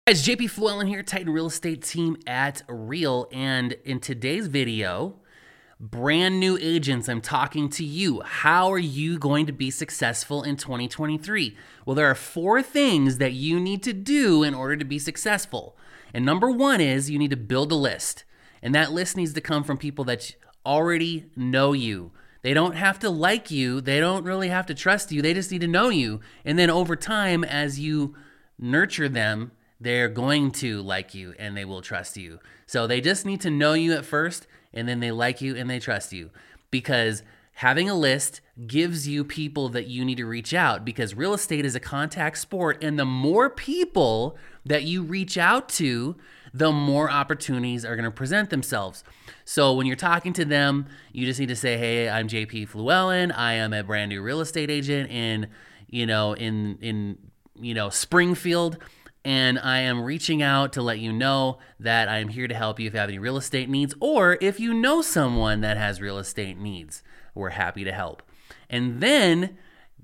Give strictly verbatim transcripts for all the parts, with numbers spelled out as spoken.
Guys, J P Flewellen here, Titan Real Estate Team at Real, and in today's video, brand new agents, I'm talking to you. How are you going to be successful in twenty twenty-three? Well, there are four things that you need to do in order to be successful. And number one is you need to build a list. And that list needs to come from people that already know you. They don't have to like you. They don't really have to trust you. They just need to know you. And then over time, as you nurture them, they're going to like you and they will trust you. So they just need to know you at first, and then they like you and they trust you. Because having a list gives you people that you need to reach out, because real estate is a contact sport, and the more people that you reach out to, the more opportunities are going to present themselves. So when you're talking to them, you just need to say, "Hey, I'm J P Flewellen. I am a brand new real estate agent in, you know, in in you know, Springfield. And I am reaching out to let you know that I am here to help you if you have any real estate needs, or if you know someone that has real estate needs, we're happy to help." And then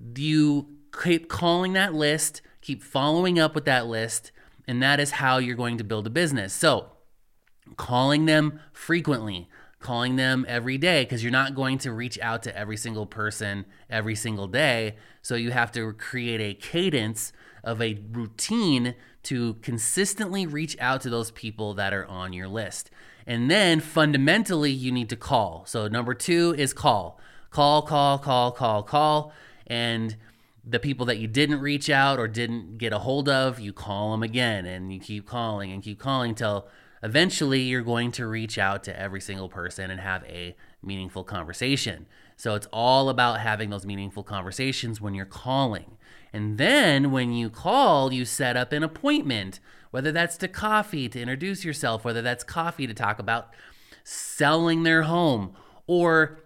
you keep calling that list, keep following up with that list, and that is how you're going to build a business. So calling them frequently, calling them every day, because you're not going to reach out to every single person every single day. So you have to create a cadence of a routine to consistently reach out to those people that are on your list. And then fundamentally, you need to call. So number two is call. Call, call, call, call, call. And the people that you didn't reach out or didn't get a hold of, you call them again, and you keep calling and keep calling until eventually you're going to reach out to every single person and have a meaningful conversation. So it's all about having those meaningful conversations when you're calling. And then when you call, you set up an appointment, whether that's to coffee to introduce yourself, whether that's coffee to talk about selling their home, or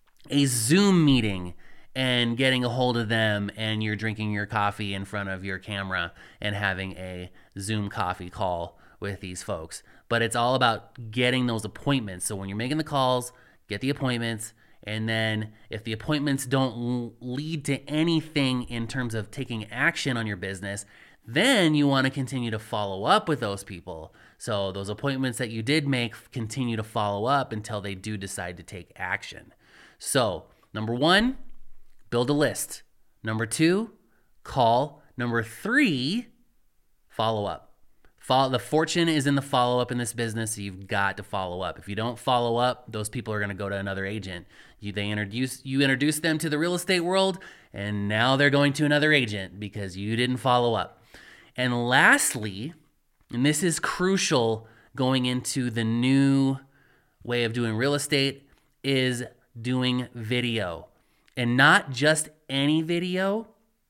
a Zoom meeting and getting a hold of them, and you're drinking your coffee in front of your camera and having a Zoom coffee call with these folks. But it's all about getting those appointments. So when you're making the calls, get the appointments. And then if the appointments don't lead to anything in terms of taking action on your business, then you want to continue to follow up with those people. So those appointments that you did make, continue to follow up until they do decide to take action. So number one, build a list. Number two, call. Number three, follow up. Follow, the fortune is in the follow-up in this business, so you've got to follow up. If you don't follow up, those people are going to go to another agent. You, they introduce, you introduce them to the real estate world, and now they're going to another agent because you didn't follow up. And lastly, and this is crucial going into the new way of doing real estate, is doing video. And not just any video,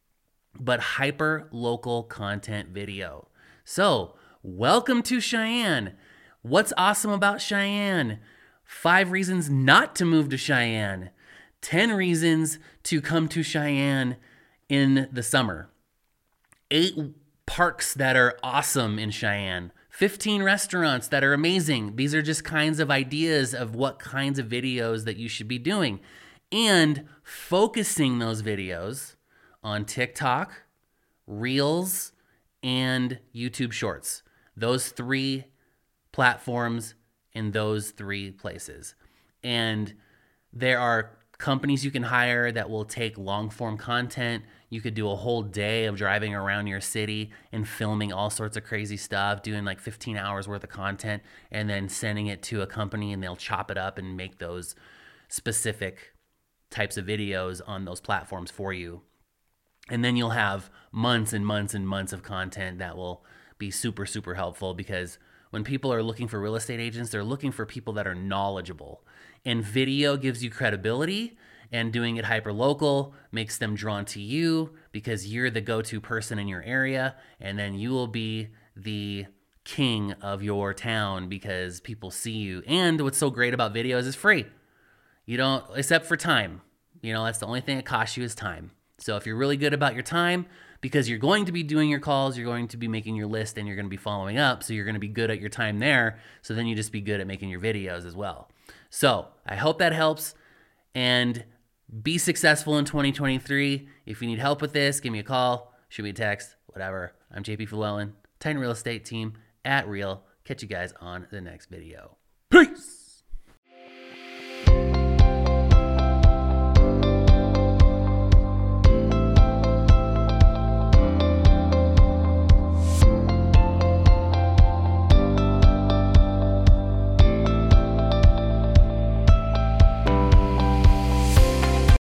but hyper-local content video. So, welcome to Cheyenne. What's awesome about Cheyenne? Five reasons not to move to Cheyenne. Ten reasons to come to Cheyenne in the summer. Eight parks that are awesome in Cheyenne. Fifteen restaurants that are amazing. These are just kinds of ideas of what kinds of videos that you should be doing. And focusing those videos on TikTok, Reels, and YouTube Shorts. Those three platforms in those three places. And there are companies you can hire that will take long form content. You could do a whole day of driving around your city and filming all sorts of crazy stuff, doing like fifteen hours worth of content, and then sending it to a company, and they'll chop it up and make those specific types of videos on those platforms for you. And then you'll have months and months and months of content that will be super, super helpful, because when people are looking for real estate agents, they're looking for people that are knowledgeable. And video gives you credibility, and doing it hyper local makes them drawn to you because you're the go-to person in your area, and then you will be the king of your town because people see you. And what's so great about videos is it's free. You don't, except for time. You know, that's the only thing it costs you is time. So if you're really good about your time, because you're going to be doing your calls, you're going to be making your list, and you're going to be following up, so you're going to be good at your time there, so then you just be good at making your videos as well. So I hope that helps, and be successful in twenty twenty-three. If you need help with this, give me a call, shoot me a text, whatever. I'm J P Flewellen. Titan Real Estate Team at Real. Catch you guys on the next video. Peace.